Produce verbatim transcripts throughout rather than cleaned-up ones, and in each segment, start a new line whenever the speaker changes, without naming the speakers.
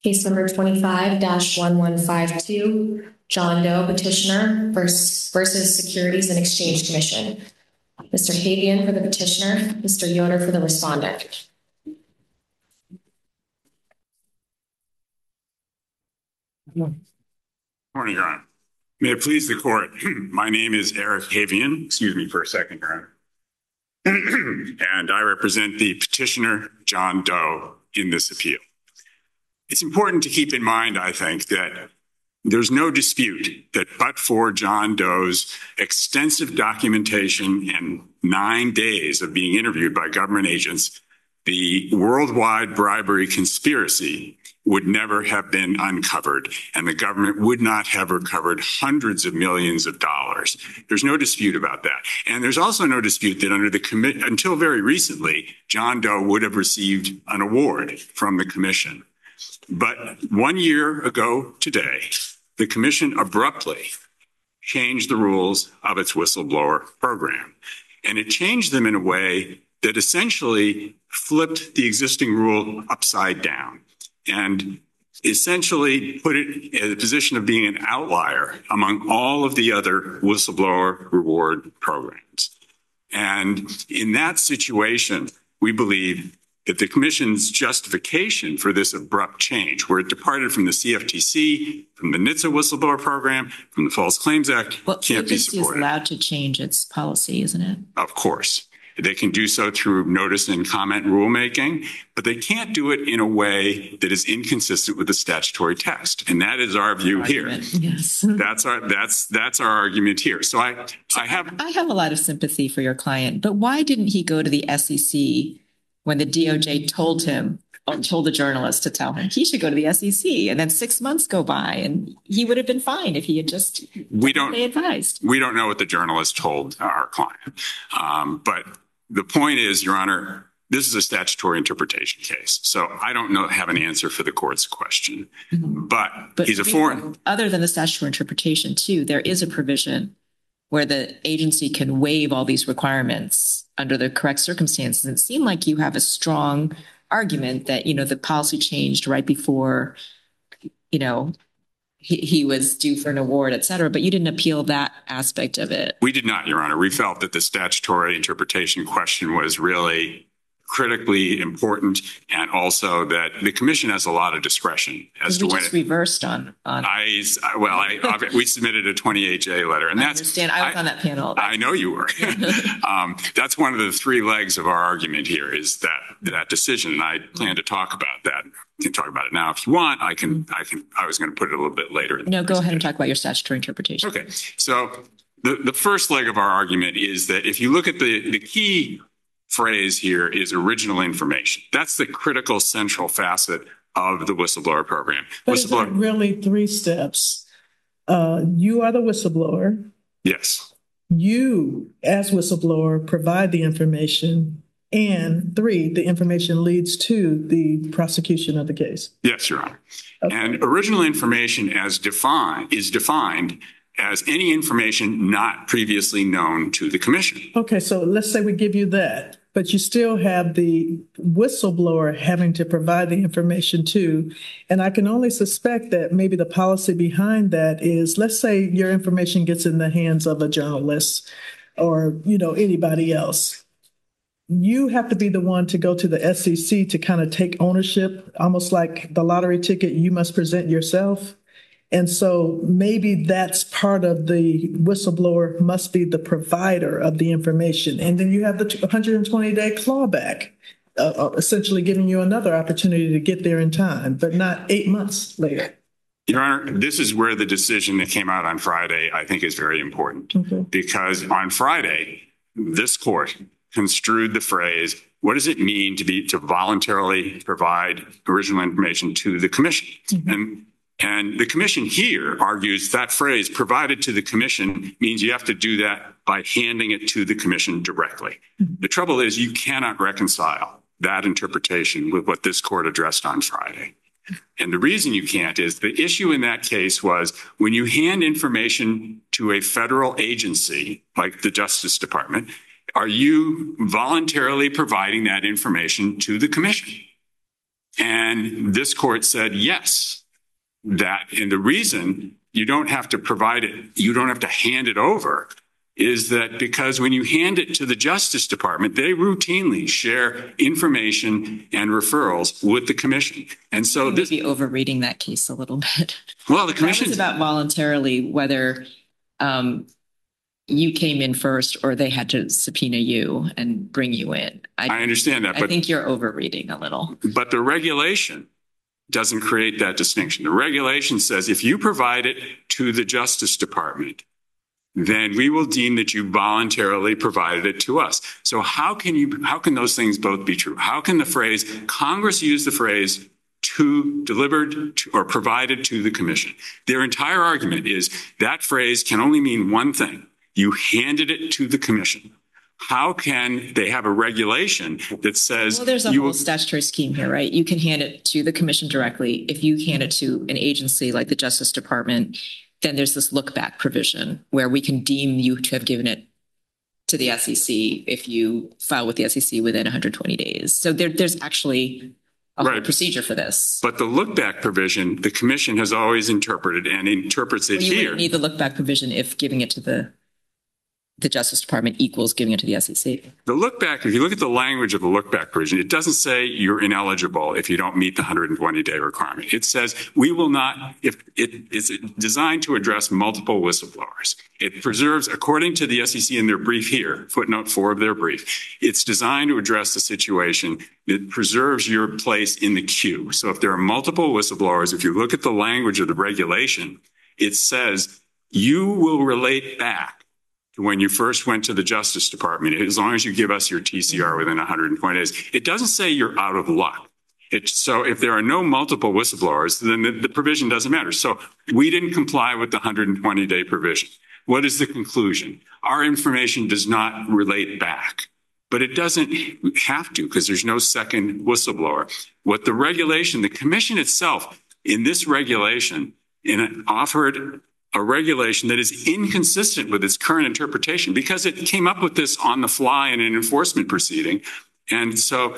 Case number twenty-five dash one one five two, John Doe petitioner versus, versus Securities and Exchange Commission. Mister Havian for the petitioner, Mister Yoder for the respondent.
Morning, Your Honor. May it please the court. My name is Eric Havian. Excuse me for a second, Your Honor. And I represent the petitioner, John Doe, in this appeal. It's important to keep in mind, I think, that there's no dispute that but for John Doe's extensive documentation and nine days of being interviewed by government agents, the worldwide bribery conspiracy would never have been uncovered, and the government would not have recovered hundreds of millions of dollars. There's no dispute about that. And there's also no dispute that under the commit until very recently, John Doe would have received an award from the commission. But one year ago today, the commission abruptly changed the rules of its whistleblower program. And it changed them in a way that essentially flipped the existing rule upside down and essentially put it in a position of being an outlier among all of the other whistleblower reward programs. And in that situation, we believe that the commission's justification for this abrupt change, where it departed from the C F T C, from the N H T S A whistleblower program, from the False Claims Act,
well,
can't be supported.
Well, the agency is allowed to change its policy, isn't it?
Of course. They can do so through notice and comment rulemaking, but they can't do it in a way that is inconsistent with the statutory text. And that is our view
Argument.
here.
Yes.
That's our that's that's our argument here. So I I have
I have a lot of sympathy for your client, but why didn't he go to the S E C when the D O J told him or told the journalist to tell him he should go to the S E C, and then six months go by and he would have been fine if he had just
we don't
advised.
We don't know what the journalist told our client. Um, but the point is, Your Honor, this is a statutory interpretation case. So I don't know have an answer for the court's question. Mm-hmm. But, but he's a foreign.
Other than the statutory interpretation, too, there is a provision where the agency can waive all these requirements under the correct circumstances. It seemed like you have a strong argument that, you know, the policy changed right before, you know, he, he was due for an award, et cetera, but you didn't appeal that aspect of it.
We did not, Your Honor. We felt that the statutory interpretation question was really critically important, and also that the commission has a lot of discretion as to
we
when
just
it
reversed on. on
I well, I, we submitted a twenty-eight J letter, and
I
that's.
Understand. I was I, on that panel.
I know you were. um, that's one of the three legs of our argument here is that that decision, and I plan to talk about that. We can talk about it now if you want. I can. I can. I was going to put it a little bit later.
No, go ahead and talk about your statutory interpretation.
Okay. So the the first leg of our argument is that if you look at the the key phrase here is original information. That's the critical central facet of the whistleblower program.
But
whistleblower,
is it really three steps? Uh, you are the whistleblower.
Yes.
You, as whistleblower, provide the information. And three, the information leads to the prosecution of the case.
Yes, Your Honor.
Okay.
And original information as defined is defined as any information not previously known to the commission.
Okay, so let's say we give you that, but you still have the whistleblower having to provide the information too. And I can only suspect that maybe the policy behind that is, let's say your information gets in the hands of a journalist or, you know, anybody else. You have to be the one to go to the S E C to kind of take ownership, almost like the lottery ticket, you must present yourself. And so maybe that's part of the whistleblower must be the provider of the information. And then you have the one hundred twenty day clawback, uh, essentially giving you another opportunity to get there in time, but not eight months later.
Your Honor, this is where the decision that came out on Friday, I think, is very important. Okay. Because on Friday, this court construed the phrase, what does it mean to be to voluntarily provide original information to the commission? Mm-hmm. And And the commission here argues that phrase provided to the commission means you have to do that by handing it to the commission directly. Mm-hmm. The trouble is you cannot reconcile that interpretation with what this court addressed on Friday. And the reason you can't is the issue in that case was when you hand information to a federal agency like the Justice Department, are you voluntarily providing that information to the commission? And this court said, yes, that, and the reason you don't have to provide it, you don't have to hand it over, is that because when you hand it to the Justice Department, they routinely share information and referrals with the commission. And so this
be overreading that case a little bit.
Well, the commission
is about voluntarily whether um, you came in first or they had to subpoena you and bring you in.
I, I understand that,
I
but
think you're overreading a little.
But the regulation doesn't create that distinction. The regulation says if you provide it to the Justice Department, then we will deem that you voluntarily provided it to us. So how can you, how can those things both be true? How can the phrase, Congress used the phrase to delivered to, or provided to the commission? Their entire argument is that phrase can only mean one thing. You handed it to the commission. How can they have a regulation that says—
Well, there's a
you
whole
will,
statutory scheme here, right? You can hand it to the commission directly. If you hand it to an agency like the Justice Department, then there's this look back provision where we can deem you to have given it to the S E C if you file with the S E C within one hundred twenty days. So there, there's actually a whole
Right.
procedure for this.
But the look back provision, the commission has always interpreted and interprets it
Well, you
here.
wouldn't need the look back provision if giving it to the the Justice Department equals giving it to the S E C.
The look back, if you look at the language of the look back provision, it doesn't say you're ineligible if you don't meet the one hundred twenty day requirement. It says we will not, if it is designed to address multiple whistleblowers. It preserves, according to the S E C in their brief here, footnote four of their brief, it's designed to address the situation that preserves your place in the queue. So if there are multiple whistleblowers, if you look at the language of the regulation, it says you will relate back when you first went to the Justice Department, as long as you give us your T C R within one hundred twenty days. It doesn't say you're out of luck. It's, so if there are no multiple whistleblowers, then the, the provision doesn't matter. So we didn't comply with the one hundred twenty day provision. What is the conclusion? Our information does not relate back, but it doesn't have to because there's no second whistleblower. What the regulation, the commission itself in this regulation, in it offered a regulation that is inconsistent with its current interpretation because it came up with this on the fly in an enforcement proceeding. And so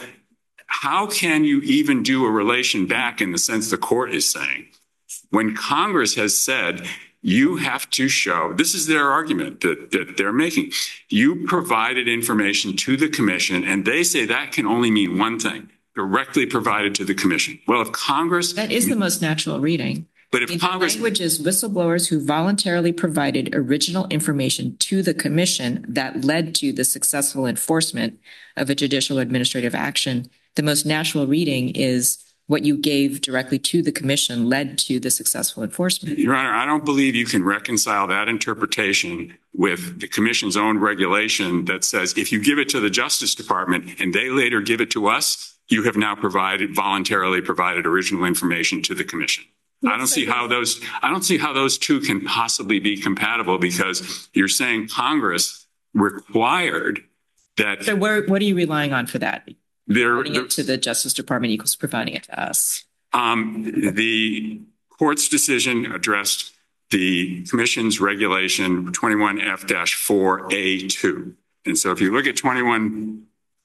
how can you even do a relation back in the sense the court is saying when Congress has said you have to show, this is their argument that, that they're making, you provided information to the commission and they say that can only mean one thing, directly provided to the commission. Well, if Congress—
That is the most natural reading.
But if
In
Congress—
the language is whistleblowers who voluntarily provided original information to the commission that led to the successful enforcement of a judicial or administrative action, the most natural reading is what you gave directly to the commission led to the successful enforcement.
Your Honor, I don't believe you can reconcile that interpretation with the commission's own regulation that says if you give it to the Justice Department and they later give it to us, you have now provided, voluntarily provided original information to the commission. I don't see how those, I don't see how those two can possibly be compatible because you're saying Congress required that—
So where, what are you relying on for that?
They're,
Providing it to the Justice Department equals providing it to us.
Um, the court's decision addressed the commission's regulation twenty-one F four A two. And so if you look at twenty-one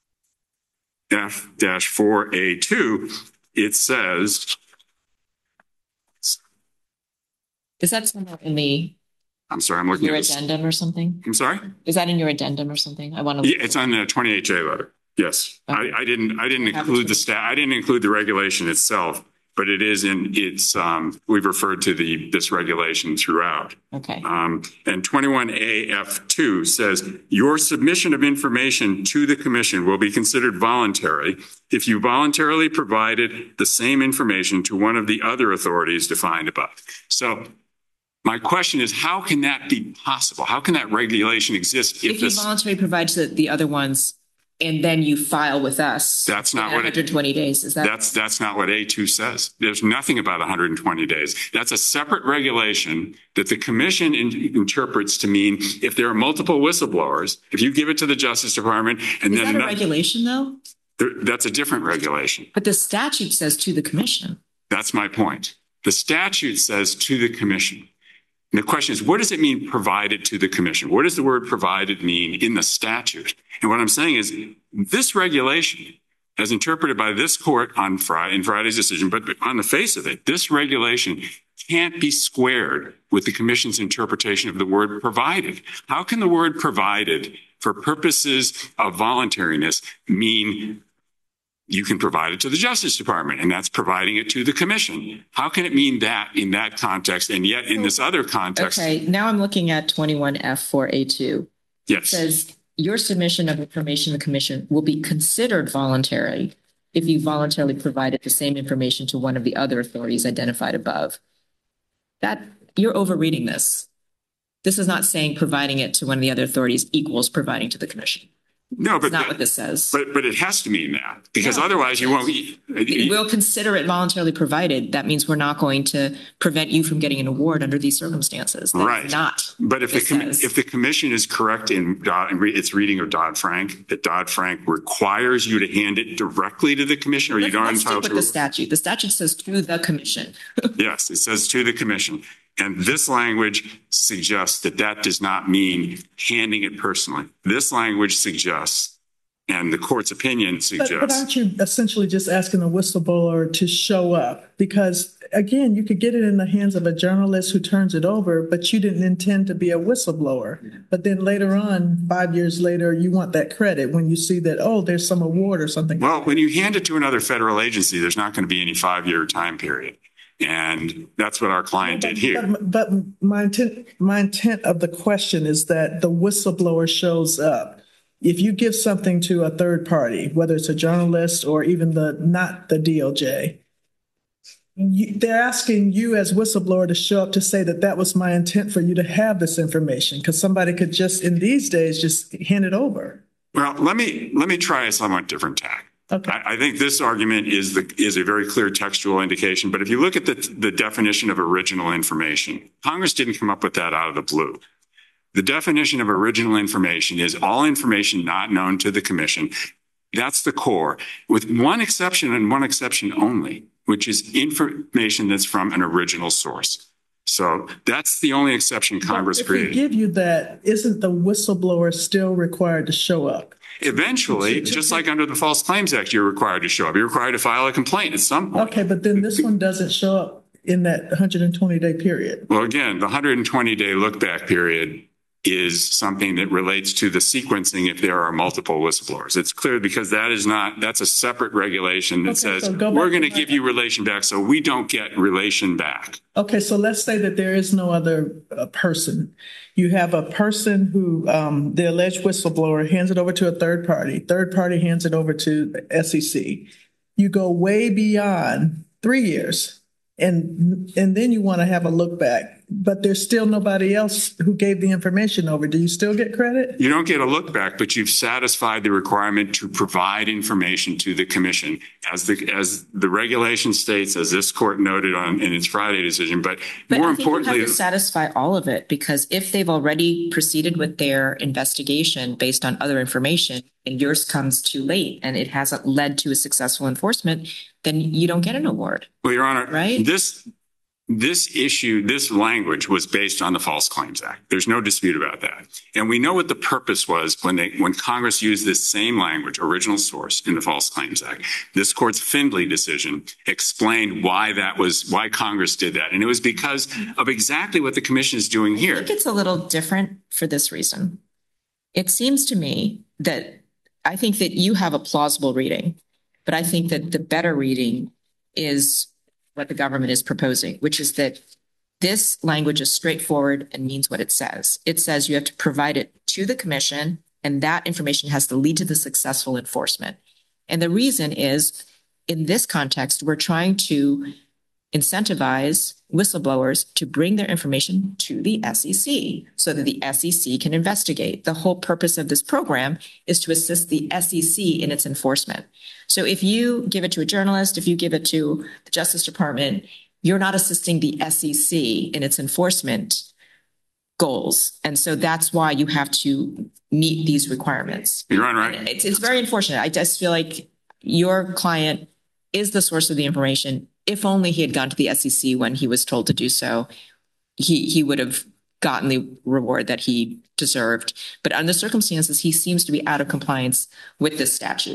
F four A two, it says—
Is that somewhere in the
I'm sorry, I'm looking
your
at this.
addendum or something?
I'm sorry?
Is that in your addendum or something? I want to.
Yeah, it's on the twenty-eight J letter. Yes.
Okay.
I, I didn't, I didn't
Have
include
it.
the stat, I didn't include the regulation itself, but it is in, it's, um, we've referred to the, this regulation throughout.
Okay.
Um, and twenty-one A F two says your submission of information to the commission will be considered voluntary if you voluntarily provided the same information to one of the other authorities defined above. So my question is, how can that be possible? How can that regulation exist if,
If you
this—
voluntarily provide to the other ones and then you file with us.
That's not
in
what it-
one hundred twenty days, is that?
That's that's not what A two says. There's nothing about one hundred twenty days. That's a separate regulation that the commission in, interprets to mean if there are multiple whistleblowers, if you give it to the Justice Department and
Is
then
that a
no-
regulation though?
there- that's a different regulation.
But the statute says to the commission.
That's my point. The statute says to the commission. And the question is, what does it mean provided to the commission? What does the word provided mean in the statute? And what I'm saying is this regulation as interpreted by this court on Friday, in Friday's decision, but on the face of it, this regulation can't be squared with the commission's interpretation of the word provided. How can the word provided for purposes of voluntariness mean you can provide it to the Justice Department, and that's providing it to the commission? How can it mean that in that context, and yet in this other context?
Okay, now I'm looking at twenty-one F four A two.
Yes.
It says your submission of information to the commission will be considered voluntary if you voluntarily provided the same information to one of the other authorities identified above. That you're overreading this. This is not saying providing it to one of the other authorities equals providing to the commission.
No, but
That's not
that,
what this says.
But but it has to mean that, because
No.
otherwise you won't be.
We'll consider it voluntarily provided. That means we're not going to prevent you from getting an award under these circumstances. That's
Right.
not.
But if the
it
com-
says.
if the commission is correct in, Dodd, in re- its reading of Dodd-Frank, that Dodd-Frank requires you to hand it directly to the commission, or you
Let's,
don't
let's stick
entitled
with
to.
the statute. The statute says to the commission.
Yes, it says to the commission. And this language suggests that that does not mean handing it personally. This language suggests, and the court's opinion
But,
suggests.
but aren't you essentially just asking a whistleblower to show up? Because again, you could get it in the hands of a journalist who turns it over, but you didn't intend to be a whistleblower. But then later on, five years later, you want that credit when you see that, oh, there's some award or something.
Well, when you hand it to another federal agency, there's not going to be any five-year time period. And that's what our client did here.
But, but my intent, my intent of the question is that the whistleblower shows up. If you give something to a third party, whether it's a journalist or even the not the D O J, you, they're asking you as whistleblower to show up to say that that was my intent for you to have this information, because somebody could just in these days just hand it over.
Well, let me let me try a somewhat different tack.
Okay.
I, I think this argument is the is a very clear textual indication. But if you look at the the definition of original information, Congress didn't come up with that out of the blue. The definition of original information is all information not known to the commission. That's the core, with one exception and one exception only, which is information that's from an original source. So that's the only exception Congress
But if we
created.
give you that, isn't the whistleblower still required to show up?
Eventually, just like under the False Claims Act, you're required to show up. You're required to file a complaint at some point.
Okay, but then this one doesn't show up in that one hundred twenty day period.
Well, again, the one hundred twenty day look back period is something that relates to the sequencing if there are multiple whistleblowers. It's clear because that is not, that's a separate regulation that
Okay,
says,
so go back
we're going to
to
give
my-
you relation back, so we don't get relation back.
Okay, so let's say that there is no other uh, person. You have a person who, um, the alleged whistleblower hands it over to a third party. Third party hands it over to the S E C. You go way beyond three years. And and then you want to have a look back, but there's still nobody else who gave the information over. Do you still get credit?
You don't get a look back, but you've satisfied the requirement to provide information to the commission as the as the regulation states, as this court noted on in its Friday decision. But,
But
more
I think
importantly,
you have to satisfy all of it, because if they've already proceeded with their investigation based on other information and yours comes too late and it hasn't led to a successful enforcement, then you don't get an award.
well, Your Honor,
Right?
this this issue, this language was based on the False Claims Act. There's no dispute about that. And we know what the purpose was when they when Congress used this same language, original source, in the False Claims Act. This court's Findley decision explained why that was, why Congress did that. And it was because of exactly what the commission is doing
I
here.
think it's a little different for this reason. It seems to me that I think that you have a plausible reading, but I think that the better reading is what the government is proposing, which is that this language is straightforward and means what it says. It says you have to provide it to the commission, and that information has to lead to the successful enforcement. And the reason is, in this context, we're trying to incentivize whistleblowers to bring their information to the S E C so that the S E C can investigate. The whole purpose of this program is to assist the S E C in its enforcement. So if you give it to a journalist, if you give it to the Justice Department, you're not assisting the S E C in its enforcement goals. And so that's why you have to meet these requirements.
Your Honor, I-
It's, it's very unfortunate. I just feel like your client is the source of the information. If only he had gone to the S E C when he was told to do so, he, he would have gotten the reward that he deserved. But under the circumstances, he seems to be out of compliance with this statute.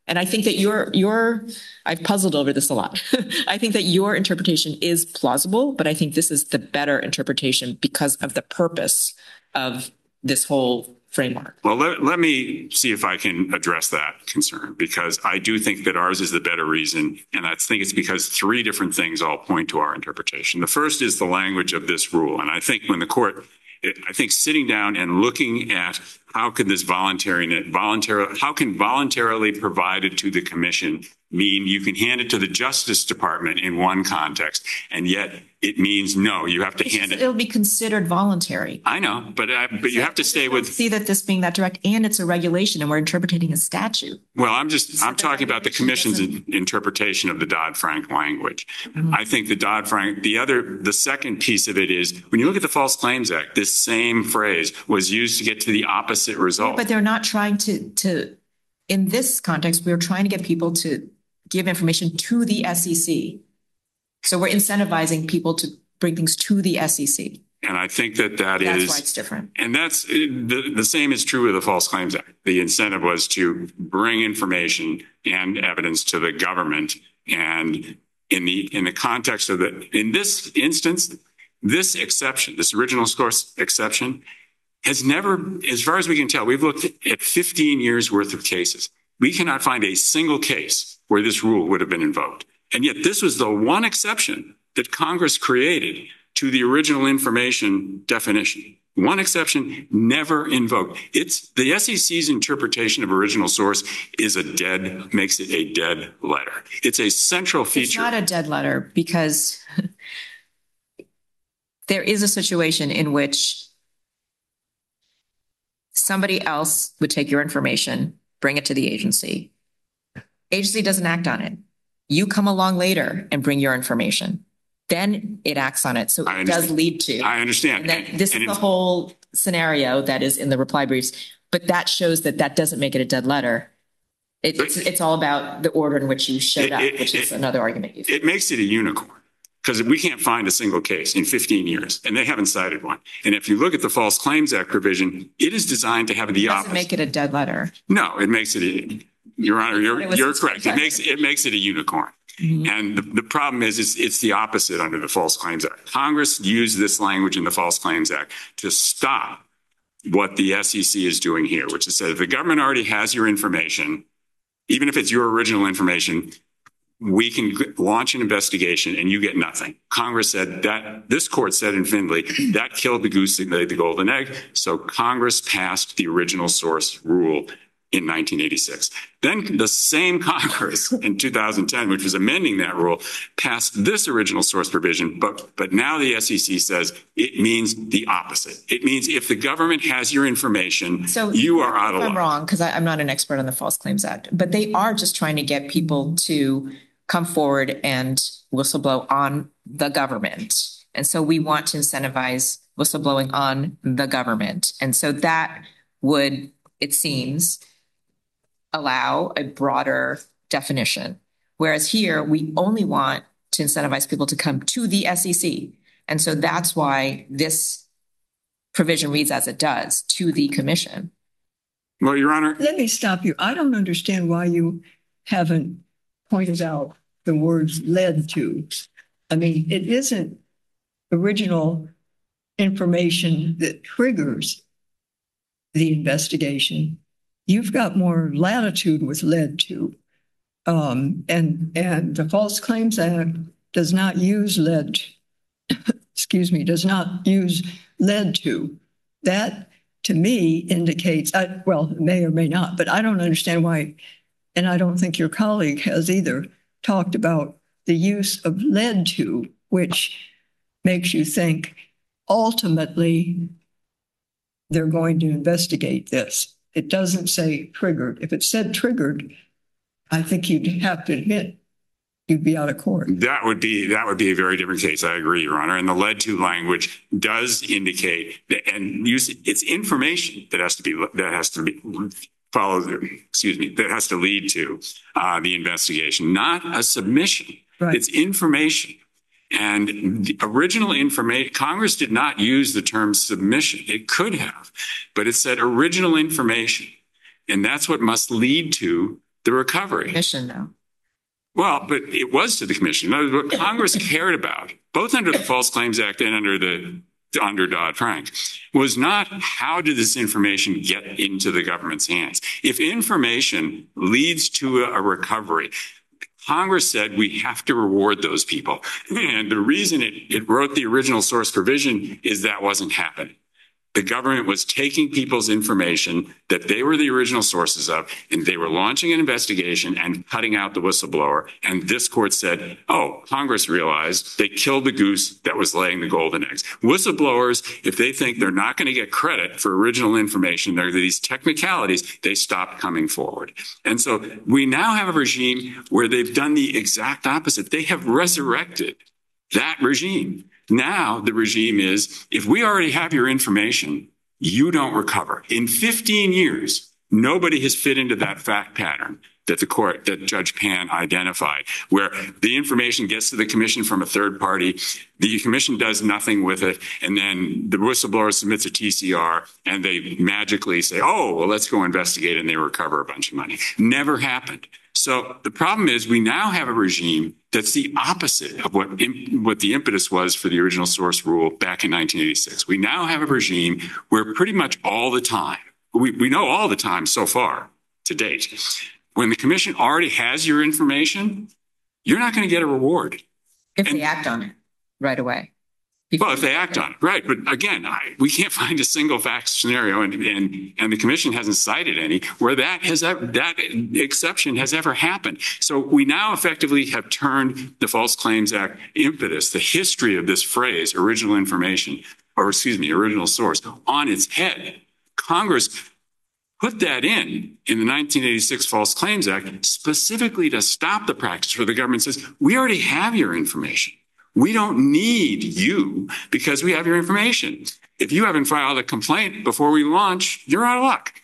And I think that your, your, I've puzzled over this a lot. I think that your interpretation is plausible, but I think this is the better interpretation because of the purpose of this whole framework.
Well, let, let me see if I can address that concern, because I do think that ours is the better reason. And I think it's because three different things all point to our interpretation. The first is the language of this rule. And I think when the court, I think sitting down and looking at how could this voluntary, voluntary, how can voluntarily provided to the commission mean you can hand it to the Justice Department in one context, and yet it means no, you have to hand it.
It'll be considered voluntary.
I know, but I, but you have to stay with.
See that this being that direct, and it's a regulation, and we're interpreting a statute.
Well, I'm just I'm talking about the commission's interpretation of the Dodd-Frank language.
Mm-hmm.
I think the Dodd-Frank, the other, the second piece of it is when you look at the False Claims Act, this same phrase was used to get to the opposite result.
But they're not trying to to. In this context, we're trying to get people to give information to the S E C. So we're incentivizing people to bring things to the S E C.
And I think that that
that's
is,
why it's different.
And that's the, the same is true with the False Claims Act. The incentive was to bring information and evidence to the government. And in the, in the context of the, in this instance, this exception, this original source exception has never, as far as we can tell, we've looked at fifteen years worth of cases. We cannot find a single case where this rule would have been invoked. And yet this was the one exception that Congress created to the original information definition. One exception never invoked. It's the S E C's interpretation of original source is a dead, makes it a dead letter. It's a central feature.
It's not a dead letter because there is a situation in which somebody else would take your information, bring it to the agency. Agency doesn't act on it. You come along later and bring your information. Then it acts on it. So it does lead to.
I understand.
And then this
and
is the whole scenario that is in the reply briefs, but that shows that that doesn't make it a dead letter. It, it's, it's all about the order in which you showed
it,
up,
it,
which
it,
is another argument. You've
it makes it a unicorn because we can't find a single case in fifteen years, and they haven't cited one. And if you look at the False Claims Act provision, it is designed to have the
it doesn't
opposite.
make it a dead letter.
No, it makes it. A, Your Honor, you're, you're correct. It makes it makes it a unicorn. Mm-hmm. And the, the problem is, is it's the opposite under the False Claims Act. Congress used this language in the False Claims Act to stop what the S E C is doing here, which is that if the government already has your information, even if it's your original information, we can launch an investigation and you get nothing. Congress said that, this court said in Findley, that killed the goose that laid the golden egg. So Congress passed the original source rule in nineteen eighty-six. Then the same Congress in two thousand ten, which was amending that rule, passed this original source provision. But, but now the S E C says it means the opposite. It means if the government has your information, so you are out of luck.
I'm wrong because I'm not an expert on the False Claims Act, but they are just trying to get people to come forward and whistleblow on the government. And so we want to incentivize whistleblowing on the government. And so that would, it seems, allow a broader definition. Whereas here, we only want to incentivize people to come to the S E C. And so that's why this provision reads as it does, to the commission.
Well, Your Honor.
Let me stop you. I don't understand why you haven't pointed out the words led to. I mean, it isn't original information that triggers the investigation. You've got more latitude with led to. Um, and, and the False Claims Act does not use led, excuse me, does not use led to. That, to me, indicates, I, well, it may or may not, but I don't understand why, and I don't think your colleague has either, talked about the use of led to, which makes you think ultimately they're going to investigate this. It doesn't say triggered. If it said triggered, I think you'd have to admit you'd be out of court.
That would be that would be a very different case. I agree, Your Honor. And the led to language does indicate that, and use it's information that has to be that has to be followed. Excuse me, that has to lead to uh, the investigation, not a submission.
Right.
It's information. And the original information, Congress did not use the term submission. It could have, but it said original information. And that's what must lead to the recovery.
Commission, though.
Well, but it was to the commission. In other words, what Congress cared about, both under the False Claims Act and under the under Dodd-Frank, was not how did this information get into the government's hands. If information leads to a recovery, Congress said we have to reward those people. And the reason it, it wrote the original source provision is that wasn't happening. The government was taking people's information that they were the original sources of, and they were launching an investigation and cutting out the whistleblower. And this court said, oh, Congress realized they killed the goose that was laying the golden eggs. Whistleblowers, if they think they're not going to get credit for original information, there are these technicalities, they stop coming forward. And so we now have a regime where they've done the exact opposite. They have resurrected that regime. Now the regime is, if we already have your information, you don't recover. In fifteen years, nobody has fit into that fact pattern that the court, that Judge Pan identified, where the information gets to the commission from a third party, the commission does nothing with it, and then the whistleblower submits a T C R, and they magically say, oh, well, let's go investigate, and they recover a bunch of money. Never happened. So the problem is we now have a regime that's the opposite of what, what the impetus was for the original source rule back in nineteen eighty-six. We now have a regime where pretty much all the time, we, we know all the time so far to date, when the commission already has your information, you're not going to get a reward.
If
And-
they act on it right away.
Well, if they act on it, right. But again, I, we can't find a single fact scenario, and, and, and the commission hasn't cited any where that has ever, that exception has ever happened. So we now effectively have turned the False Claims Act impetus, the history of this phrase, original information, or excuse me, original source, on its head. Congress put that in, in the nineteen eighty-six False Claims Act, specifically to stop the practice where the government says, we already have your information. We don't need you because we have your information. If you haven't filed a complaint before we launch, you're out of luck.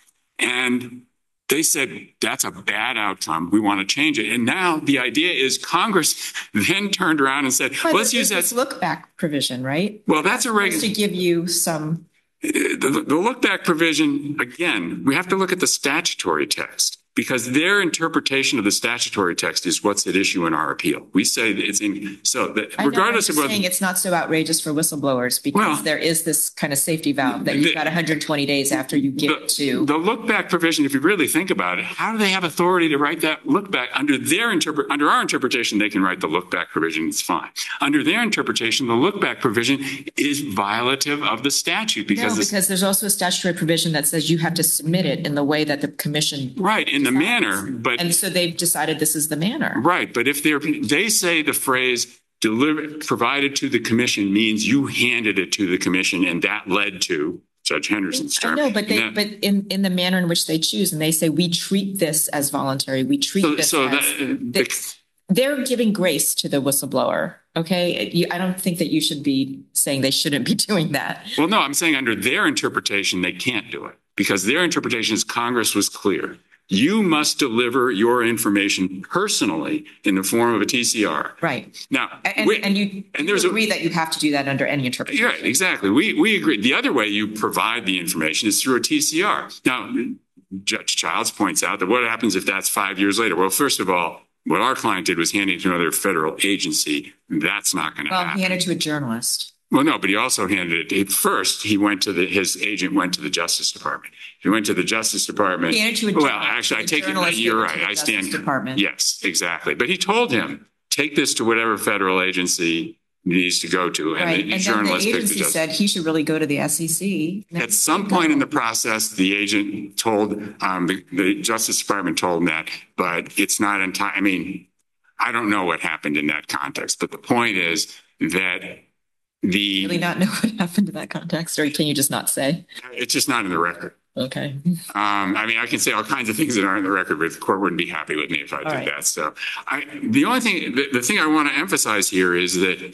And they said, that's a bad outcome. We want to change it. And now the idea is Congress then turned around and said,
But
let's use that.
this look back provision, right?
Well, that's a regular.
To give you some.
The, the look back provision, again, we have to look at the statutory text, because their interpretation of the statutory text is what's at issue in our appeal. We say that it's in, so that
I know,
regardless
I'm
of what.
saying it's not so outrageous for whistleblowers because
Well,
there is this kind of safety valve that
the-
you've got one hundred twenty days after you give
The,
it to.
the look back provision, if you really think about it, how do they have authority to write that look back? Under their interpret, under our interpretation, they can write the look back provision. It's fine. Under their interpretation, the look back provision is violative of the statute because
No,
it's
because there's also a statutory provision that says you have to submit it in the way that the commission.
right in the manner, but
And so they've decided this is the manner.
right. But if they're, they say the phrase delivered, provided to the commission means you handed it to the commission and that led to Judge Henderson's
I
term.
know, but they,
And
but in, in the manner in which they choose, and they say, we treat this as voluntary, we treat
so,
this
so
as.
that,
they-
the,
They're giving grace to the whistleblower, okay? You- I don't think that you should be saying they shouldn't be doing that.
well, no, I'm saying under their interpretation, they can't do it because their interpretation is Congress was clear. You must deliver your information personally in the form of a T C R.
Right.
Now,
And,
we-
and you,
and
you
there's a-
agree that you have to do that under any interpretation.
yeah, exactly. We, we agree. The other way you provide the information is through a T C R. Now, Judge Childs points out that what happens if that's five years later? Well, first of all, what our client did was hand it to another federal agency. That's not going to
Well,
happen.
hand it to a journalist.
Well, no, but he also handed it. First, he went to the, his agent went to the Justice Department. He went to the Justice Department.
Hand it to a
Well,
journalist.
actually, I
The
take it,
journalist
you're
gave it to
right.
the
I stand.
Justice Department.
Yes, exactly. But he told him, take this to whatever federal agency it needs to go to. And
Right.
the
And then the
journalist picked the
agency
Justice.
said he should really go to the S E C.
At some point in the process, the agent told, um, the, the Justice Department told him that, but it's not in time. I mean, I don't know what happened in that context, but the point is that the,
Really not know what happened in that context, or can you just not say?
it's just not in the record.
Okay.
Um, I mean, I can say all kinds of things that aren't in the record, but the court wouldn't be happy with me if I did
right.
that. So I, the only thing, the, the thing I want to emphasize here is that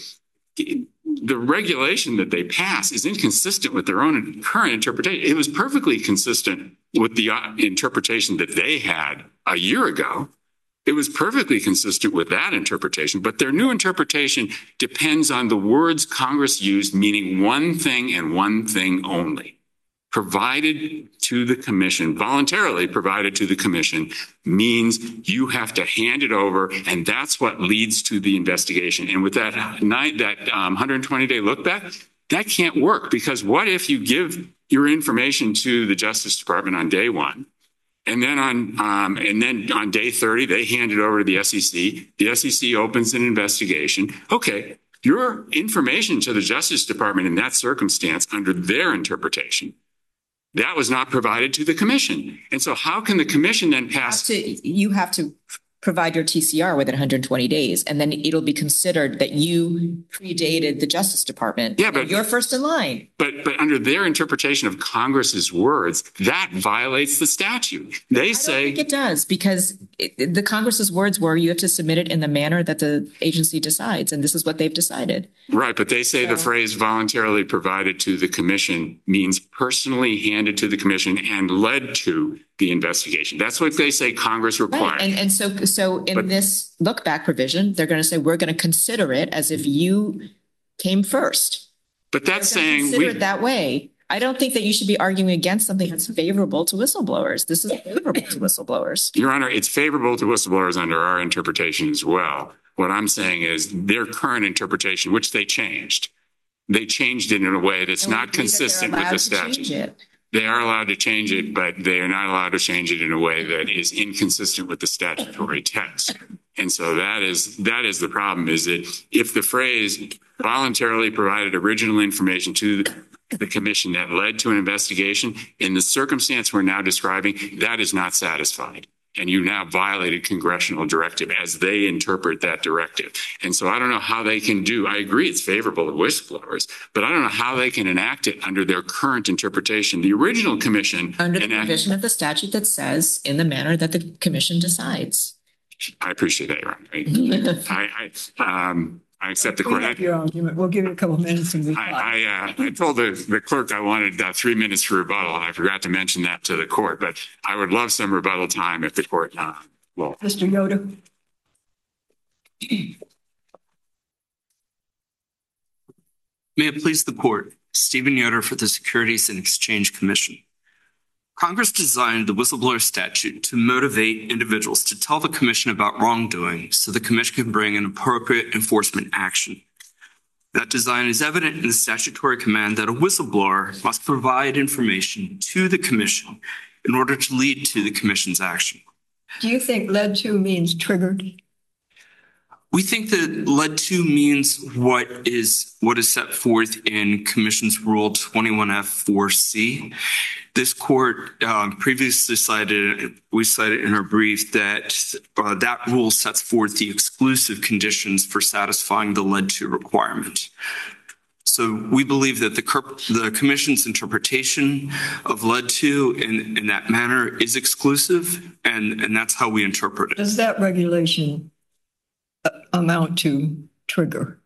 the regulation that they pass is inconsistent with their own current interpretation. It was perfectly consistent with the uh, interpretation that they had a year ago. It was perfectly consistent with that interpretation, but their new interpretation depends on the words Congress used, meaning one thing and one thing only. provided to the commission, voluntarily provided to the commission, means you have to hand it over, and that's what leads to the investigation. And with that night, that um, one hundred twenty day look back, that can't work, because what if you give your information to the Justice Department on day one, and then on um, and then on day thirty, they hand it over to the S E C. The S E C opens an investigation. Okay, your information to the Justice Department in that circumstance, under their interpretation, that was not provided to the commission. And so how can the commission then pass?
To, you have to provide your T C R within one hundred twenty days, and then it'll be considered that you predated the Justice Department.
Yeah, but
you're first in line.
But but under their interpretation of Congress's words, that violates the statute. They
I
say
don't think it does, because it, the Congress's words were you have to submit it in the manner that the agency decides, and this is what they've decided.
Right, but they say
So,
the phrase voluntarily provided to the commission means personally handed to the commission and led to the investigation. That's what they say Congress required.
right. And and so so in
But-
this look back provision, they're going to say we're going to consider it as if you came first.
But that's
They're gonna
saying
consider
we,
it that way. I don't think that you should be arguing against something that's favorable to whistleblowers. This is favorable to whistleblowers.
Your Honor, it's favorable to whistleblowers under our interpretation as well. What I'm saying is their current interpretation, which they changed, they changed it in a way that's
And we
not
agree that they're
consistent with
allowed
the
to change
statute.
it.
They are allowed to change it, but they are not allowed to change it in a way that is inconsistent with the statutory text. And so that is that is the problem, is that if the phrase voluntarily provided original information to the commission that led to an investigation, in the circumstance we're now describing, that is not satisfied. And you now violated congressional directive as they interpret that directive. And so I don't know how they can do, I agree it's favorable to whistleblowers, but I don't know how they can enact it under their current interpretation. The original commission
Under the
enacted-
provision of the statute that says in the manner that the commission decides.
I appreciate that, Your Honor. I, I, um, I accept the
Clean
court.
up your argument. We'll give you a couple minutes and reply.
I, I, uh, I told the, the clerk I wanted uh, three minutes for rebuttal, and I forgot to mention that to the court, but I would love some rebuttal time if the court, uh, will.
Mister Yoder.
May it please the court, Stephen Yoder for the Securities and Exchange Commission. Congress designed the whistleblower statute to motivate individuals to tell the commission about wrongdoing so the commission can bring an appropriate enforcement action. That design is evident in the statutory command that a whistleblower must provide information to the commission in order to lead to the commission's action.
Do you think led to means triggered?
We think that led to means what is what is set forth in Commission's Rule twenty-one F four C. This court um, previously cited, we cited in our brief that uh, that rule sets forth the exclusive conditions for satisfying the led to requirement. So we believe that the, the Commission's interpretation of led to in, in that manner is exclusive, and, and that's how we interpret it.
Does that regulation amount to trigger?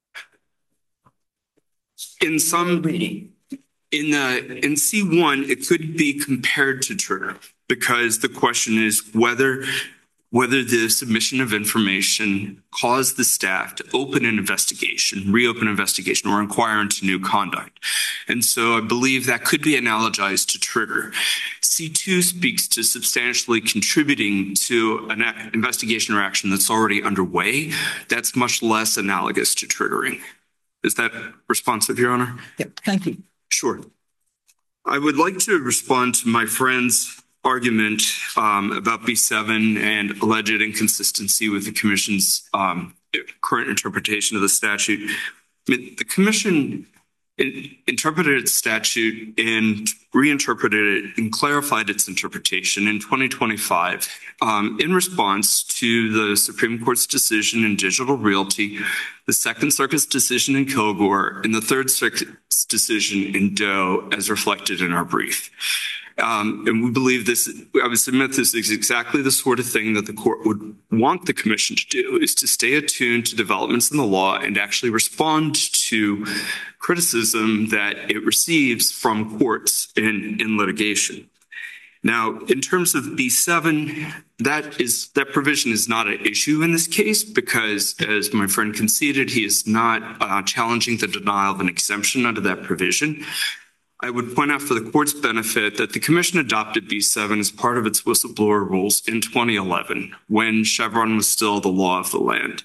In some
reading.
In the in C one, it could be compared to trigger, because the question is whether whether the submission of information caused the staff to open an investigation, reopen an investigation, or inquire into new conduct. And so I believe that could be analogized to trigger. C two speaks to substantially contributing to an investigation or action that's already underway. That's much less analogous to triggering. Is that responsive, Your Honor?
Yep, thank you.
Sure. I would like to respond to my friend's argument um, about B seven and alleged inconsistency with the Commission's um, current interpretation of the statute. I mean, the Commission in, interpreted its statute and reinterpreted it and clarified its interpretation in twenty twenty-five um, in response to the Supreme Court's decision in Digital Realty, the Second Circuit's decision in Kilgore, and the Third Circuit's decision in Doe, as reflected in our brief. Um, and we believe this, I would submit this is exactly the sort of thing that the court would want the commission to do, is to stay attuned to developments in the law and actually respond to criticism that it receives from courts in, in litigation. Now, in terms of B seven, that is that provision is not an issue in this case because, as my friend conceded, he is not uh, challenging the denial of an exemption under that provision. I would point out for the court's benefit that the commission adopted B seven as part of its whistleblower rules in twenty eleven, when Chevron was still the law of the land.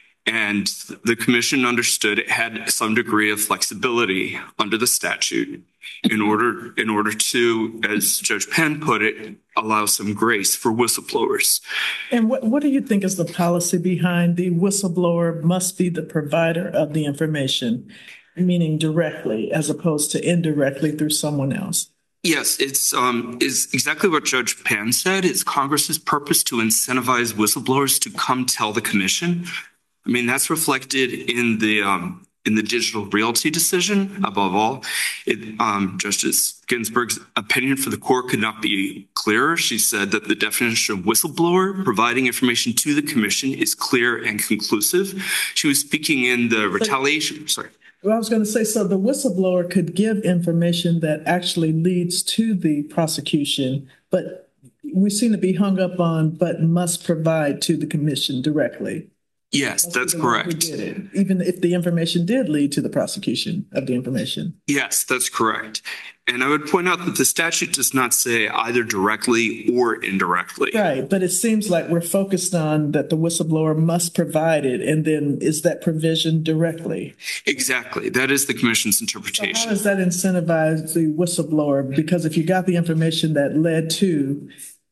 And the commission understood it had some degree of flexibility under the statute in order, in order to, as Judge Penn put it, allow some grace for whistleblowers.
And what, what do you think is the policy behind the whistleblower must be the provider of the information, meaning directly as opposed to indirectly through someone else?
Yes, it's um, is exactly what Judge Penn said. It's Congress's purpose to incentivize whistleblowers to come tell the commission. I mean, that's reflected in the um, in the digital realty decision. Above all, it, um, Justice Ginsburg's opinion for the court could not be clearer. She said that the definition of whistleblower, providing information to the commission, is clear and conclusive. She was speaking in the retaliation. Sorry.
Well, I was going to say, so the whistleblower could give information that actually leads to the prosecution, but we seem to be hung up on, but must provide to the commission directly.
Yes, that's correct.
Even if the information did lead to the prosecution of the information.
Yes, that's correct. And I would point out that the statute does not say either directly or indirectly.
Right, but it seems like we're focused on that the whistleblower must provide it, and then is that provision directly?
Exactly. That is the commission's
So
interpretation.
how does that incentivize the whistleblower? Because if you got the information that led to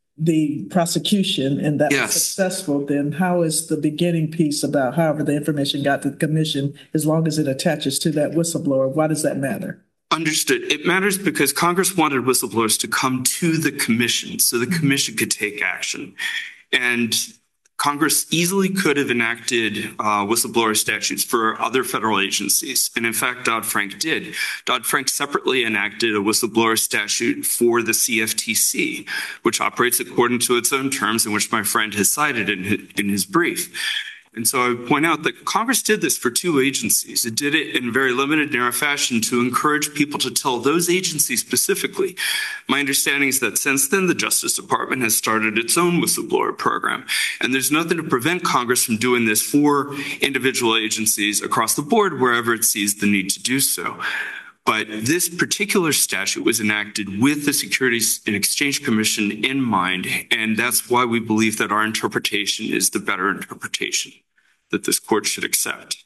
the prosecution and that
Yes.
was successful, then how is the beginning piece about however the information got to the commission, as long as it attaches to that whistleblower, why does that matter?
Understood. It matters because Congress wanted whistleblowers to come to the commission so the commission could take action. And Congress easily could have enacted uh, whistleblower statutes for other federal agencies. And in fact, Dodd-Frank did. Dodd-Frank separately enacted a whistleblower statute for the C F T C, which operates according to its own terms, and which my friend has cited in his, in his brief. And so I would point out that Congress did this for two agencies. It did it in very limited, narrow fashion to encourage people to tell those agencies specifically. My understanding is that since then, the Justice Department has started its own whistleblower program. And there's nothing to prevent Congress from doing this for individual agencies across the board, wherever it sees the need to do so. But this particular statute was enacted with the Securities and Exchange Commission in mind, and that's why we believe that our interpretation is the better interpretation that this court should accept.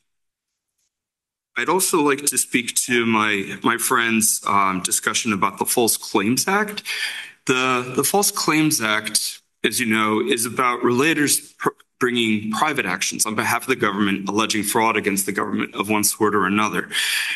I'd also like to speak to my, my friend's um, discussion about the False Claims Act. The, the False Claims Act, as you know, is about relators pr- bringing private actions on behalf of the government alleging fraud against the government of one sort or another.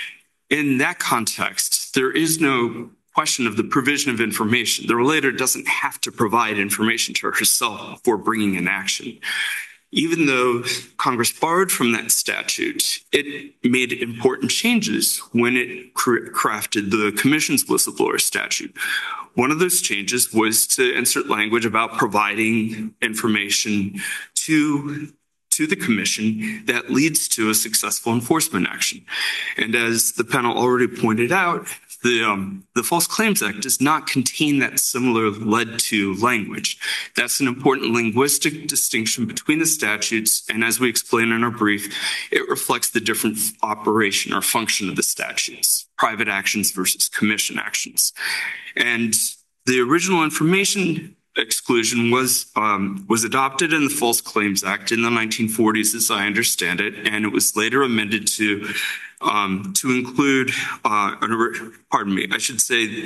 In that context, there is no question of the provision of information. The relator doesn't have to provide information to herself before bringing an action. Even though Congress borrowed from that statute, it made important changes when it cr- crafted the Commission's whistleblower statute. One of those changes was to insert language about providing information to to the commission that leads to a successful enforcement action. And as the panel already pointed out, the um, the False Claims Act does not contain that similar led to language. That's an important linguistic distinction between the statutes, and as we explain in our brief, it reflects the different operation or function of the statutes, private actions versus commission actions. And the original information exclusion was um, was adopted in the False Claims Act in the nineteen forties, as I understand it, and it was later amended to um, to include, uh, pardon me, I should say,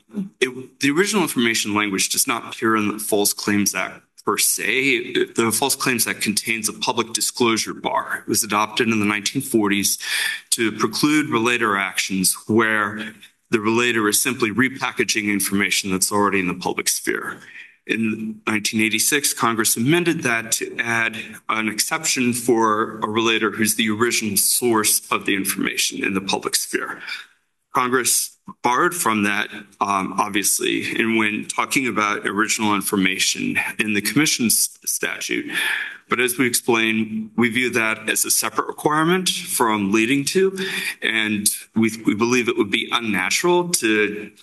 it, the original information language does not appear in the False Claims Act per se. The False Claims Act contains a public disclosure bar. It was adopted in the nineteen forties to preclude relator actions where the relator is simply repackaging information that's already in the public sphere. In nineteen eighty-six, Congress amended that to add an exception for a relator who's the original source of the information in the public sphere. Congress borrowed from that, um, obviously, and when talking about original information in the Commission's statute. But as we explain, we view that as a separate requirement from leading to, and we, we believe it would be unnatural to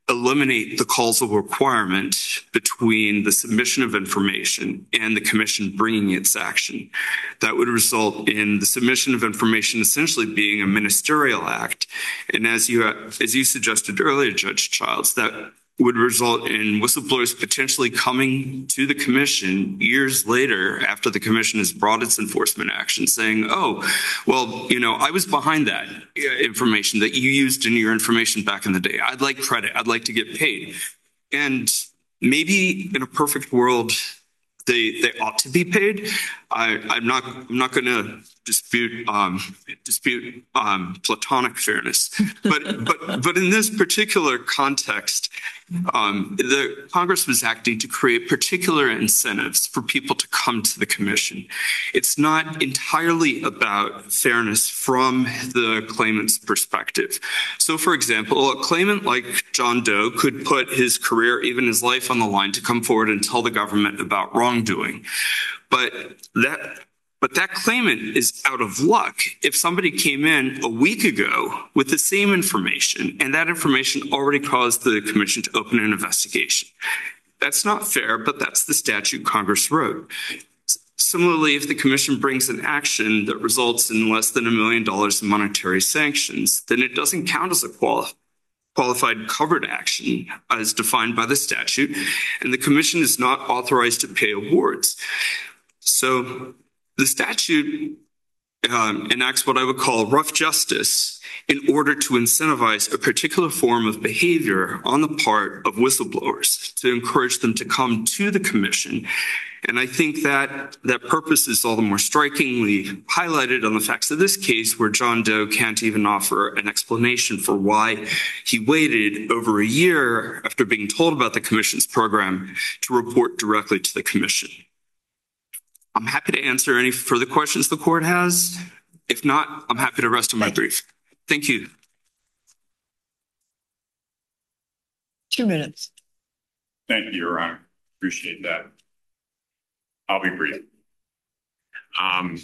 eliminate the causal requirement between the submission of information and the commission bringing its action. That would result in the submission of information essentially being a ministerial act. And as you, as you suggested earlier, Judge Childs, that would result in whistleblowers potentially coming to the commission years later after the commission has brought its enforcement action saying, oh, well, you know, I was behind that information that you used in your information back in the day. I'd like credit. I'd like to get paid. And maybe in a perfect world, they they ought to be paid. I, I'm not I'm not going to dispute um, dispute um, platonic fairness, but but but in this particular context, um, the Congress was acting to create particular incentives for people to come to the commission. It's not entirely about fairness from the claimant's perspective. So, for example, a claimant like John Doe could put his career, even his life, on the line to come forward and tell the government about wrongdoing, but that. But that claimant is out of luck if somebody came in a week ago with the same information and that information already caused the commission to open an investigation. That's not fair, but that's the statute Congress wrote. Similarly, if the commission brings an action that results in less than a million dollars in monetary sanctions, then it doesn't count as a quali- qualified covered action as defined by the statute, and the commission is not authorized to pay awards. So the statute um, enacts what I would call rough justice in order to incentivize a particular form of behavior on the part of whistleblowers to encourage them to come to the commission. And I think that that purpose is all the more strikingly highlighted on the facts of this case, where John Doe can't even offer an explanation for why he waited over a year after being told about the commission's program to report directly to the commission. I'm happy to answer any further questions the court has. If not, I'm happy to rest on my brief. Thank you.
Two minutes.
Thank you, Your Honor. Appreciate that. I'll be brief. Um,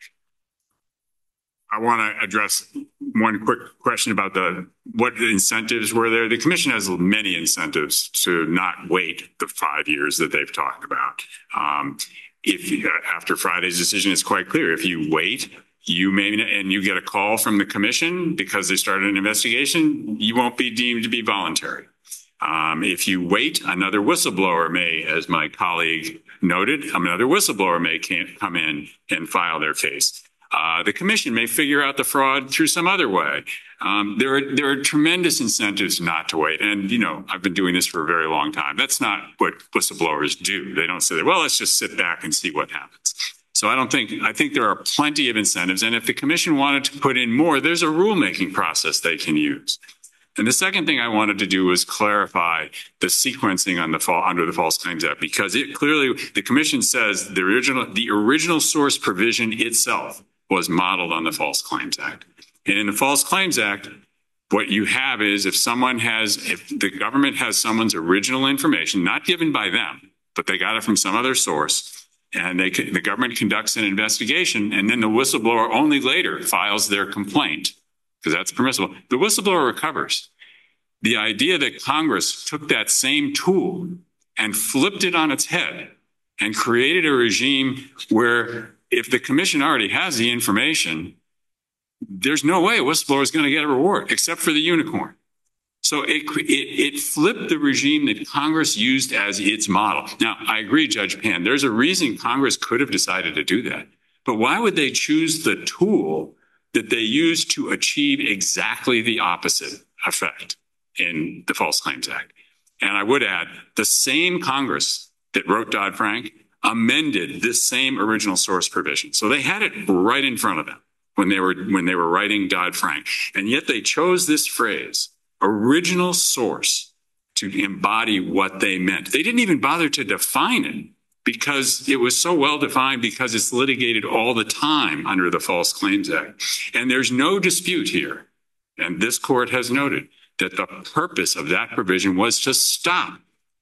I want to address one quick question about the what the incentives were there. The commission has many incentives to not wait the five years that they've talked about. Um, If you, after Friday's decision, it's quite clear. If you wait, you may, and you get a call from the commission because they started an investigation, you won't be deemed to be voluntary. Um, if you wait, another whistleblower may, as my colleague noted, another whistleblower may come in and file their case. Uh, the commission may figure out the fraud through some other way. Um, there are there are tremendous incentives not to wait. And, you know, I've been doing this for a very long time. That's not what whistleblowers do. They don't say, well, let's just sit back and see what happens. So I don't think, I think there are plenty of incentives. And if the commission wanted to put in more, there's a rulemaking process they can use. And the second thing I wanted to do was clarify the sequencing on the fall under the False Claims Act, because it clearly, the commission says the original, the original source provision itself was modeled on the False Claims Act. And in the False Claims Act, what you have is if someone has, if the government has someone's original information, not given by them, but they got it from some other source, and they the government conducts an investigation, and then the whistleblower only later files their complaint, because that's permissible, the whistleblower recovers. The idea that Congress took that same tool and flipped it on its head and created a regime where if the commission already has the information, there's no way a whistleblower is going to get a reward except for the unicorn. So it, it, it flipped the regime that Congress used as its model. Now, I agree, Judge Pan, there's a reason Congress could have decided to do that. But why would they choose the tool that they used to achieve exactly the opposite effect in the False Claims Act? And I would add, the same Congress that wrote Dodd-Frank amended this same original source provision. So they had it right in front of them when they were when they were writing Dodd-Frank. And yet they chose this phrase, original source, to embody what they meant. They didn't even bother to define it because it was so well defined because it's litigated all the time under the False Claims Act. And there's no dispute here, and this court has noted, that the purpose of that provision was to stop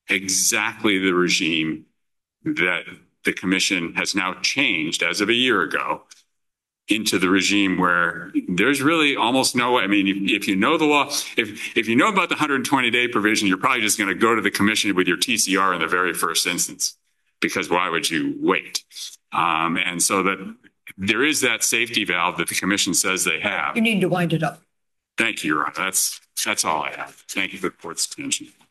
exactly the regime that the commission has now changed as of a year ago into the regime where there's really almost no way. I mean, if, if you know the law, if, if you know about the one hundred twenty day provision, you're probably just going to go to the commission with your T C R in the very first instance, because why would you wait? Um, and so that there is that safety valve that the commission says they have.
You need to wind it up.
Thank you, Your Honor. That's, that's all I have. Thank you for the court's attention.